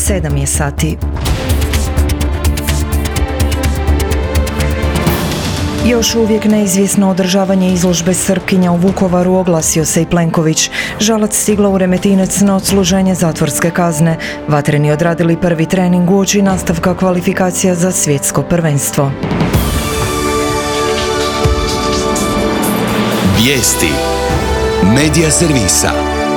7 je sati. Još uvijek neizvjesno održavanje izložbe Srpkinja u Vukovaru, oglasio se i Plenković. Žalac stigla u Remetinec na odsluženje zatvorske kazne. Vatreni odradili prvi trening uoči nastavka kvalifikacija za svjetsko prvenstvo. Vijesti Medija servisa.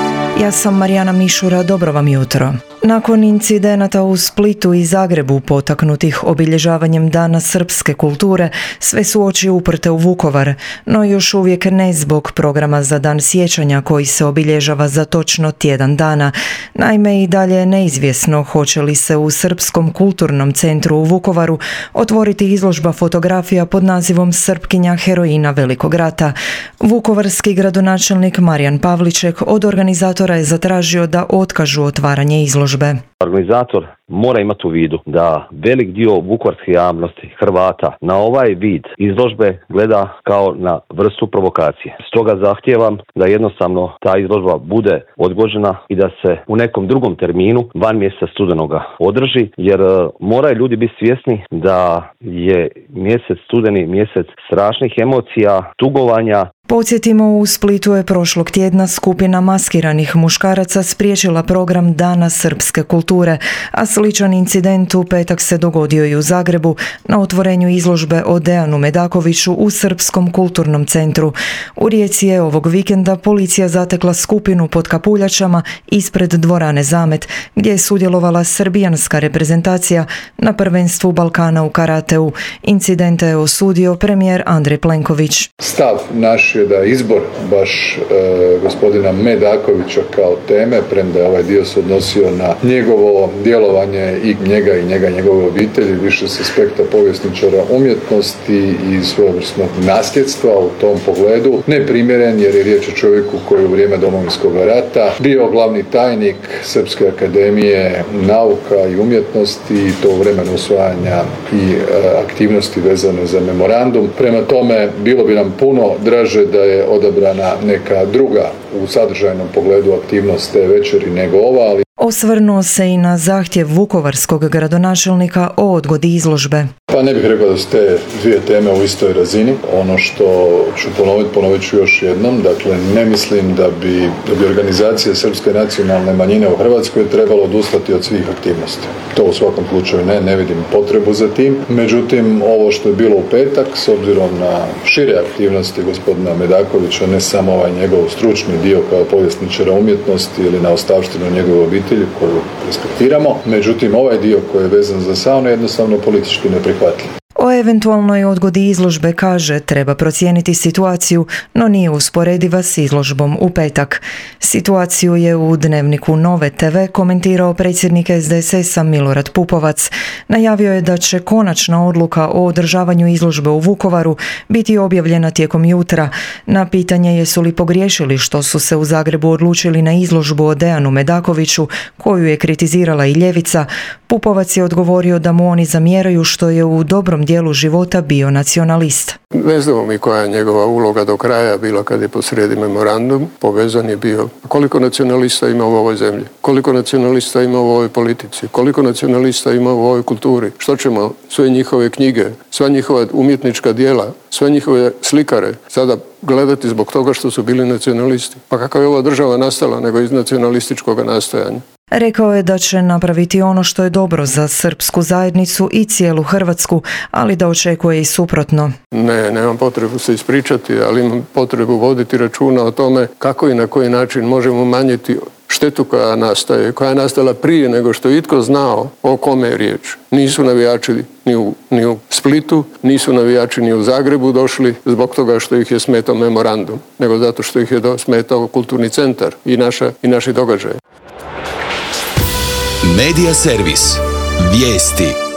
Ja sam Marijana Mišura, dobro vam jutro. Nakon incidenata u Splitu i Zagrebu potaknutih obilježavanjem Dana srpske kulture, sve su oči uprte u Vukovar, no još uvijek ne zbog programa za Dan sjećanja koji se obilježava za točno tjedan dana. Naime, i dalje je neizvjesno hoće li se u Srpskom kulturnom centru u Vukovaru otvoriti izložba fotografija pod nazivom Srpkinja heroina Velikog rata. Vukovarski gradonačelnik Marijan Pavliček od organizatora je zatražio da otkažu otvaranje izložbe. Organizator mora imati u vidu da velik dio vukovarske javnosti, Hrvata, na ovaj vid izložbe gleda kao na vrstu provokacije. Stoga zahtijevam da jednostavno ta izložba bude odgođena i da se u nekom drugom terminu van mjeseca studenoga održi, jer moraju ljudi biti svjesni da je mjesec studeni mjesec strašnih emocija, tugovanja. Podsjetimo, u Splitu je prošlog tjedna skupina maskiranih muškaraca spriječila program Dana srpske kulture, a sličan incident u petak se dogodio i u Zagrebu na otvorenju izložbe o Dejanu Medakoviću u Srpskom kulturnom centru. U Rijeci je ovog vikenda policija zatekla skupinu pod kapuljačama ispred dvorane Zamet, gdje je sudjelovala srbijanska reprezentacija na prvenstvu Balkana u karateu. Incidente je osudio premijer Andrej Plenković. Stav naš je da je izbor baš gospodina Medakovića kao teme, premda je ovaj dio se odnosio na njegovo djelovanje i njegove obitelji, više s aspekta povjesničara umjetnosti i svojevrsnog nasljedstva u tom pogledu neprimjeren, jer je riječ o čovjeku koji u vrijeme Domovinskog rata bio glavni tajnik Srpske akademije nauka i umjetnosti i to u vremenu usvajanja i aktivnosti vezane za memorandum. Prema tome, bilo bi nam puno draže da je odabrana neka druga u sadržajnom pogledu aktivnost te večeri nego ova, ali Osvrnuo se i na zahtjev vukovarskog gradonačelnika o odgodi izložbe. Pa ne bih rekao da su te dvije teme u istoj razini. Ono što ću ponovit ću još jednom. Dakle, ne mislim da bi organizacija srpske nacionalne manjine u Hrvatskoj trebalo odustati od svih aktivnosti. To u svakom slučaju ne vidim potrebu za tim. Međutim, ovo što je bilo u petak, s obzirom na šire aktivnosti gospodina Medakovića, ne samo ovaj njegov stručni dio kao povjesničara umjetnosti ili na ostavštinu njegove obitelji koju respektiramo, međutim ovaj dio koji je vezan za saunu je jednostavno politički neprihvatljiv. O eventualnoj odgodi izložbe kaže treba procijeniti situaciju, no nije usporediva s izložbom u petak. Situaciju je u Dnevniku Nove TV komentirao predsjednik SDSS-a Milorad Pupovac. Najavio je da će konačna odluka o održavanju izložbe u Vukovaru biti objavljena tijekom jutra. Na pitanje jesu li pogriješili što su se u Zagrebu odlučili na izložbu o Dejanu Medakoviću, koju je kritizirala i ljevica, Pupovac je odgovorio da mu oni zamjeraju što je u dobrom dijelu života bio nacionalist. Ne znamo mi koja je njegova uloga do kraja bila kad je posrijedi memorandum. Povezan je bio. Koliko nacionalista ima u ovoj zemlji? Koliko nacionalista ima u ovoj politici? Koliko nacionalista ima u ovoj kulturi? Što ćemo sve njihove knjige, sva njihova umjetnička djela, sve njihove slikare sada gledati zbog toga što su bili nacionalisti? Pa kakva je ova država nastala nego iz nacionalističkog nastojanja? Rekao je da će napraviti ono što je dobro za srpsku zajednicu i cijelu Hrvatsku, ali da očekuje i suprotno. Nemam potrebu se ispričati, ali imam potrebu voditi računa o tome kako i na koji način možemo umanjiti štetu koja nastaje, koja je nastala prije nego što je itko znao o kome je riječ. Nisu navijači ni u Splitu, nisu navijači ni u Zagrebu došli zbog toga što ih je smetao memorandum, nego zato što ih je smetao kulturni centar i naši događaji. Medija servis. Vijesti.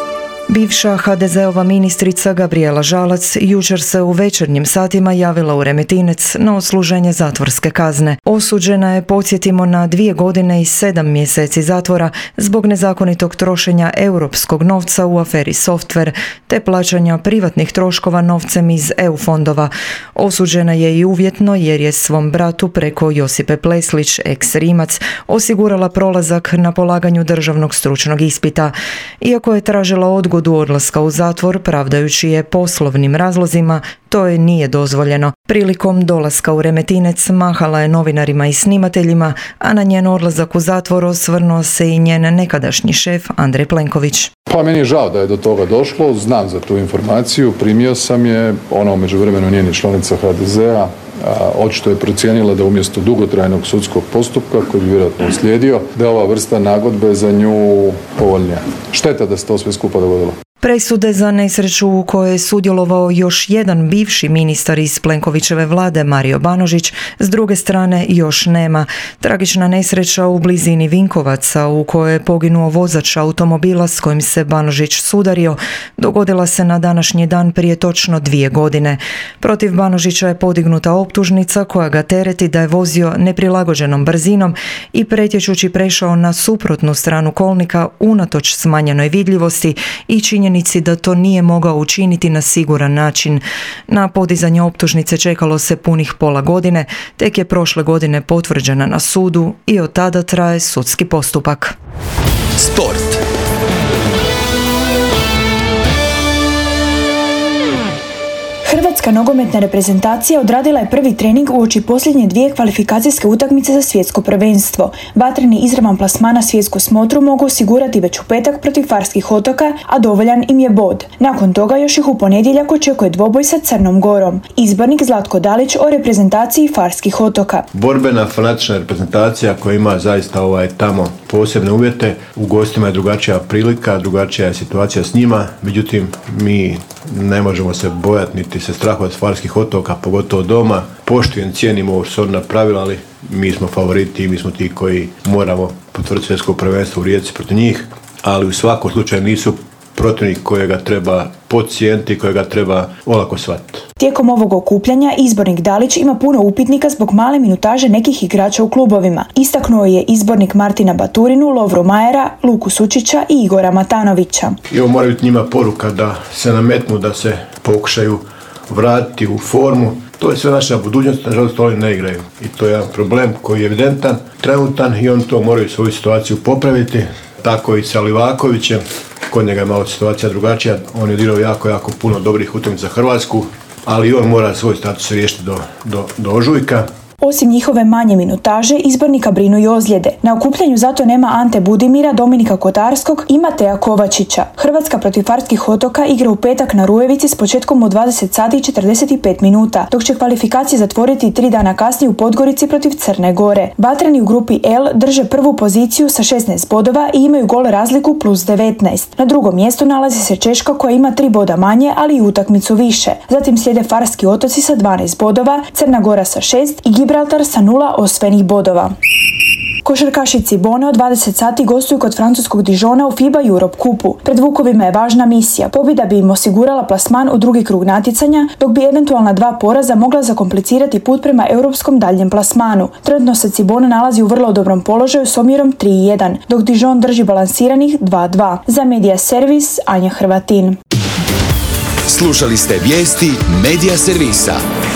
Bivša HDZ-ova ministrica Gabrijela Žalac jučer se u večernjim satima javila u Remetinec na odsluženje zatvorske kazne. Osuđena je, podsjetimo, na 2 godine i 7 mjeseci zatvora zbog nezakonitog trošenja europskog novca u aferi Softver te plaćanja privatnih troškova novcem iz EU fondova. Osuđena je i uvjetno jer je svom bratu preko Josipe Pleslić, ex-Rimac, osigurala prolazak na polaganju državnog stručnog ispita. Iako je tražila odgodu odlaska u zatvor, pravdajući je poslovnim razlozima, to je nije dozvoljeno. Prilikom dolaska u Remetinec mahala je novinarima i snimateljima, a na njen odlazak u zatvor osvrnuo se i njen nekadašnji šef Andrej Plenković. Pa meni je žao da je do toga došlo, znam za tu informaciju, primio sam je, ona u međuvremenu nije ni članica HDZ-a, očito je procijenila da umjesto dugotrajnog sudskog postupka koji bi vjerojatno uslijedio, da je ova vrsta nagodbe za nju povoljnija. Šteta da se to sve skupa dogodilo. Presude za nesreću u kojoj je sudjelovao još jedan bivši ministar iz Plenkovićeve vlade, Mario Banožić, s druge strane još nema. Tragična nesreća u blizini Vinkovaca u kojoj je poginuo vozač automobila s kojim se Banožić sudario dogodila se na današnji dan prije točno 2 godine. Protiv Banožića je podignuta optužnica koja ga tereti da je vozio neprilagođenom brzinom i pretječući prešao na suprotnu stranu kolnika unatoč smanjenoj vidljivosti i činjenici da to nije mogao učiniti na siguran način. Na podizanje optužnice čekalo se punih pola godine, tek je prošle godine potvrđena na sudu i od tada traje sudski postupak. Sport. Hrvatska nogometna reprezentacija odradila je prvi trening uoči posljednje 2 kvalifikacijske utakmice za svjetsko prvenstvo. Vatreni izravan plasman na svjetsku smotru mogu osigurati već u petak protiv Farskih otoka, a dovoljan im je bod. Nakon toga još ih u ponedjeljak očekuje dvoboj sa Crnom Gorom. Izbornik Zlatko Dalić o reprezentaciji Farskih otoka. Borbena, fanatična reprezentacija koja ima zaista tamo posebne uvjete. U gostima je drugačija prilika, drugačija je situacija s njima. Međutim, mi ne možemo se bojati niti se strahovati Farskih otoka, pogotovo doma. Poštujem, cijenimo ovo što su oni napravili, ali mi smo favoriti i mi smo ti koji moramo potvrditi svjetsko prvenstvo u Rijeci protiv njih, ali u svakom slučaju nisu protivnik kojega treba podcijeniti, kojega treba olako shvatiti. Tijekom ovog okupljanja izbornik Dalić ima puno upitnika zbog male minutaže nekih igrača u klubovima. Istaknuo je izbornik Martina Baturinu, Lovru Majera, Luku Sučića i Igora Matanovića. I ovo mora biti njima poruka da se nametnu, da se pokušaju vratiti u formu. To je sve naša budućnost, nažalost oni ne igraju. I to je jedan problem koji je evidentan, trenutan i oni to moraju svoju situaciju popraviti. Tako i sa Livakovićem, kod njega je malo situacija drugačija, on je odigrao jako puno dobrih utakmica za Hrvatsku, ali i on mora svoj status riješiti do ožujka. Osim njihove manje minutaže, izbornika brinu i ozljede. Na okupljanju zato nema Ante Budimira, Dominika Kotarskog i Mateja Kovačića. Hrvatska protiv Farskih otoka igra u petak na Rujevici s početkom u 20 sati i 45 minuta, dok će kvalifikacije zatvoriti 3 dana kasnije u Podgorici protiv Crne Gore. Vatreni u grupi L drže prvu poziciju sa 16 bodova i imaju gol razliku plus 19. Na drugom mjestu nalazi se Češka koja ima 3 boda manje, ali i utakmicu više. Zatim slijede Farski otoci sa 12 bodova, Crna Gora sa 6 i Gibraltar sa 0 osvojenih bodova. Košarkaši Cibone od 20 sati gostuju kod francuskog Dijona u FIBA Europe kupu. Pred Vukovima je važna misija. Pobjeda bi im osigurala plasman u drugi krug natjecanja, dok bi eventualna 2 poraza mogla zakomplicirati put prema europskom daljnjem plasmanu. Trenutno se Cibone nalazi u vrlo dobrom položaju s omjerom 3-1, dok Dijon drži balansiranih 2-2. Za Media Servis, Anja Hrvatin. Slušali ste vijesti Media Servisa.